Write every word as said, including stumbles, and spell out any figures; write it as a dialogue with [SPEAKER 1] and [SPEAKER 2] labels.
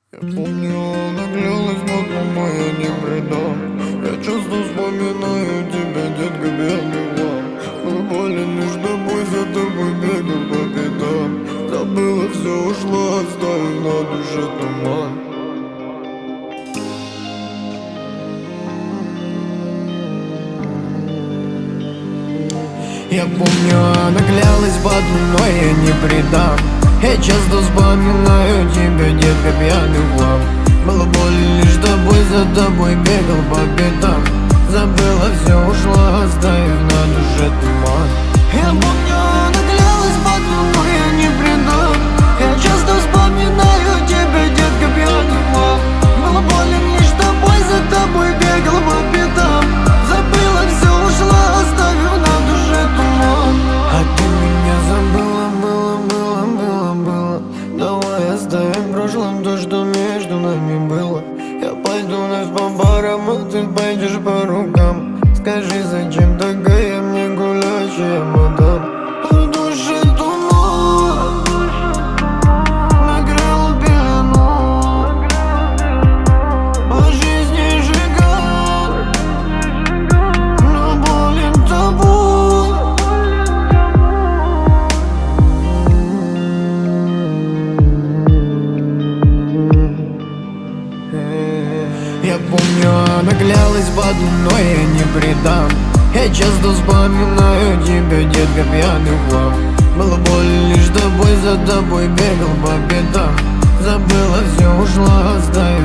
[SPEAKER 1] Я помню, она клялась, но я не предам. Я часто вспоминаю тебя, детка, белый вам. Мы болен лишь тобой, за тобой бегал по пятам. Забыла, все ушла, оставив на душе туман. Я помню, она клялась в одном, но я не предам. Я часто вспоминаю тебя, детка, пьяный влам. Было больно лишь тобой, за тобой бегал по пятам. Забыла, все ушла, оставив на душе туман. Я помню, она клялась в одном, но я не предам. Я часто вспоминаю тебя, детка, пьяный влам. Было больно лишь тобой, за тобой бегал по пятам. Забыла, все ушла, оставив на душе туман. А ты меня забыла, было, было, было, было. Давай оставим в прошлом то, что между нами было. Я пойду вновь по барам, а ты пойдешь по рукам. Скажи, зачем такая мне гулящая мадам? В душе туман накрыл пелену, по жизни сжигал, но болен тобой. Я помню, она клялась в одном, но я не предам. Я часто вспоминаю тебя, детка, пьяный влам. Было больно лишь тобой, за тобой бегал по пятам. Забыла, все ушла, оставив